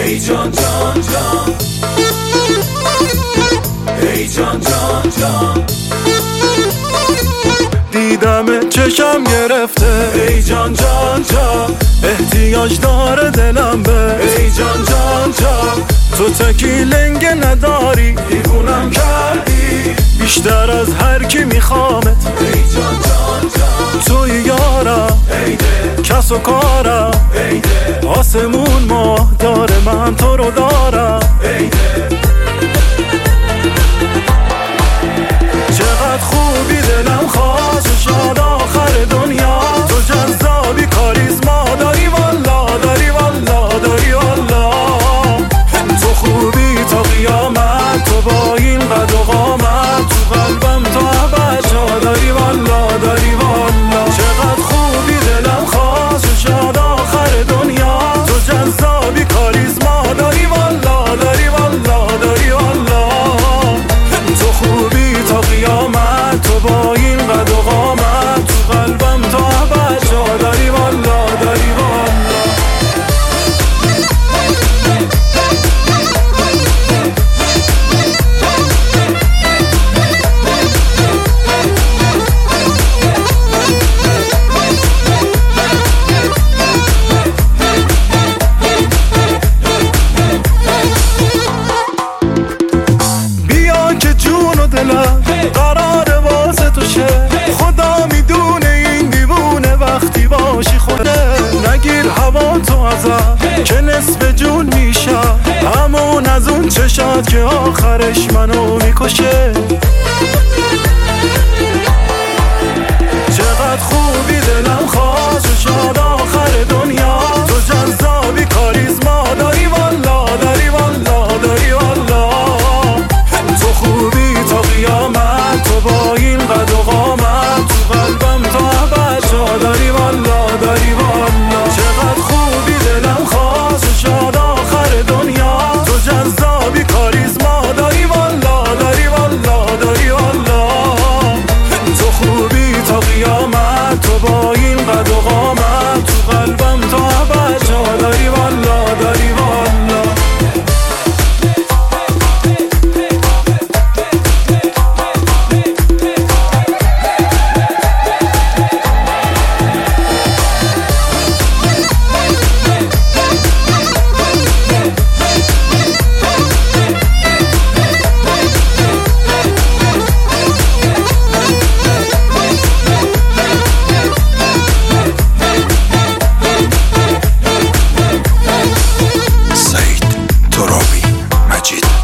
ای جان جان جان، ای جان جان جان، دیدم چشم گرفته ای جان جان جان، احتیاج داره دلم به ای جان جان جان، تو تکی لنگ نداری دیوونم کردی بیشتر از هر کی میخوامت ای جان جان جان، توی یارم ای ده کس و کارم ای ده آسمون ماه داره من تو رو دارم ای ده، چقدر خوبی دلم خواست و شاد آخر دنیا تو جذابی کاریزما داری والا داری والا داری والا تو خوبی تا قیامت تو با این قد و قامت تو قلبم تا ابد جا داری والا داری والا چقدر خوبی دلم خواست و شاد آخر دنیا تو جذابی کاریزما داری والا داری والا داری والا تو خوبی تا قیامت تو با این قد و قامت تو قلبم تا ابد جا داری والا داری والا بیا که جون و دلم قرار واسه تو شه خدا میدونه این دیوونه وقتی باشی خوده نگیر هوا تو ازم که نصف جون میشم همون از اون چشات که آخرش منو میکشه چقدر خوبی دلم خواست و شاد آخر دنیا تو جذابی کاریزما داری والا داری والا داری والا تو خوبی تا قیامت تو با این قد و قامت تو قلبم تا ابد جا داری والا داری والا چقدر خوبی دلم خواست و شاد آخر دنیا تو جذابی کاریزما داری والا داری والا داری والا تو خوبی تا قیامت تو با این قد و قامت تو قلبم تا ابد جا داری والا داری والا سعید ترابی مجید